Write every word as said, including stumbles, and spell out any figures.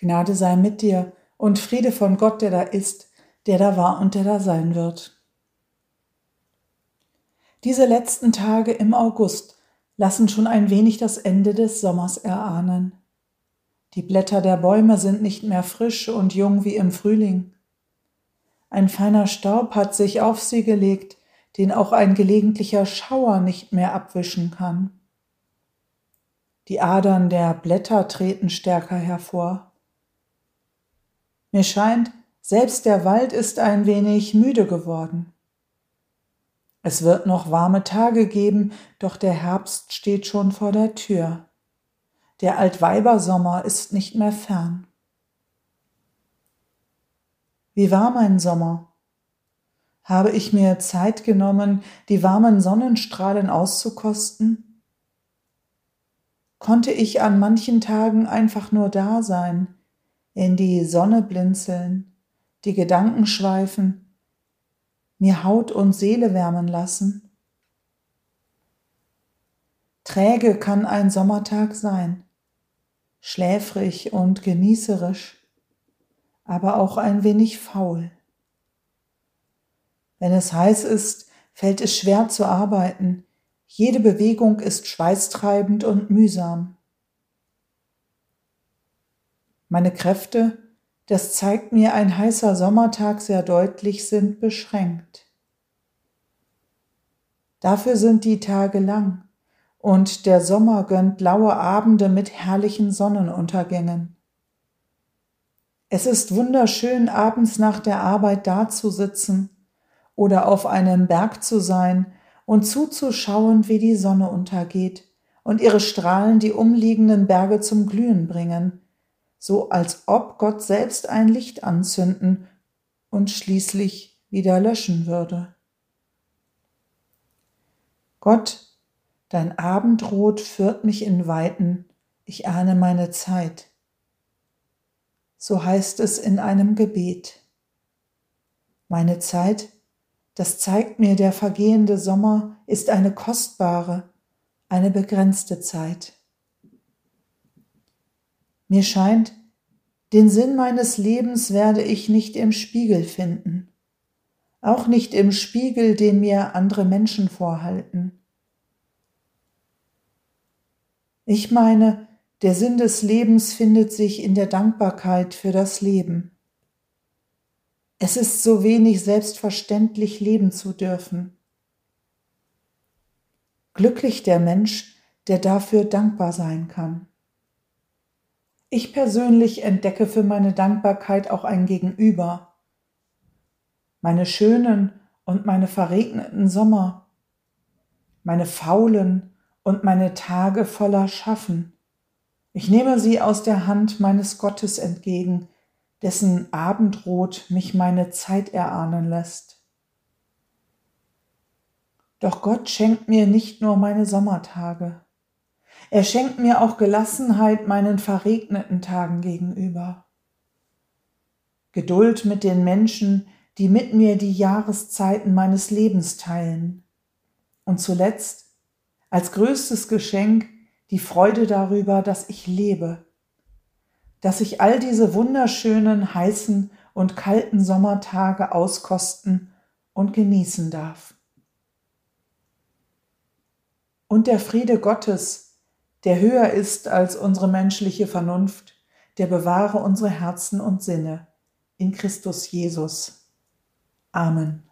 Gnade sei mit dir und Friede von Gott, der da ist, der da war und der da sein wird. Diese letzten Tage im August lassen schon ein wenig das Ende des Sommers erahnen. Die Blätter der Bäume sind nicht mehr frisch und jung wie im Frühling. Ein feiner Staub hat sich auf sie gelegt, den auch ein gelegentlicher Schauer nicht mehr abwischen kann. Die Adern der Blätter treten stärker hervor. Mir scheint, selbst der Wald ist ein wenig müde geworden. Es wird noch warme Tage geben, doch der Herbst steht schon vor der Tür. Der Altweibersommer ist nicht mehr fern. Wie war mein Sommer? Habe ich mir Zeit genommen, die warmen Sonnenstrahlen auszukosten? Konnte ich an manchen Tagen einfach nur da sein, in die Sonne blinzeln, die Gedanken schweifen, mir Haut und Seele wärmen lassen? Träge kann ein Sommertag sein, schläfrig und genießerisch, aber auch ein wenig faul. Wenn es heiß ist, fällt es schwer zu arbeiten. Jede Bewegung ist schweißtreibend und mühsam. Meine Kräfte, das zeigt mir ein heißer Sommertag sehr deutlich, sind beschränkt. Dafür sind die Tage lang und der Sommer gönnt laue Abende mit herrlichen Sonnenuntergängen. Es ist wunderschön, abends nach der Arbeit dazusitzen oder auf einem Berg zu sein und zuzuschauen, wie die Sonne untergeht und ihre Strahlen die umliegenden Berge zum Glühen bringen, so als ob Gott selbst ein Licht anzünden und schließlich wieder löschen würde. Gott, dein Abendrot führt mich in Weiten, ich ahne meine Zeit. So heißt es in einem Gebet. Meine Zeit, das zeigt mir der vergehende Sommer, ist eine kostbare, eine begrenzte Zeit. Mir scheint, den Sinn meines Lebens werde ich nicht im Spiegel finden, auch nicht im Spiegel, den mir andere Menschen vorhalten. Ich meine, der Sinn des Lebens findet sich in der Dankbarkeit für das Leben. Es ist so wenig selbstverständlich, leben zu dürfen. Glücklich der Mensch, der dafür dankbar sein kann. Ich persönlich entdecke für meine Dankbarkeit auch ein Gegenüber. Meine schönen und meine verregneten Sommer, meine faulen und meine Tage voller Schaffen. Ich nehme sie aus der Hand meines Gottes entgegen, dessen Abendrot mich meine Zeit erahnen lässt. Doch Gott schenkt mir nicht nur meine Sommertage. Er schenkt mir auch Gelassenheit meinen verregneten Tagen gegenüber. Geduld mit den Menschen, die mit mir die Jahreszeiten meines Lebens teilen. Und zuletzt, als größtes Geschenk, die Freude darüber, dass ich lebe, dass ich all diese wunderschönen, heißen und kalten Sommertage auskosten und genießen darf. Und der Friede Gottes, der höher ist als unsere menschliche Vernunft, der bewahre unsere Herzen und Sinne in Christus Jesus. Amen.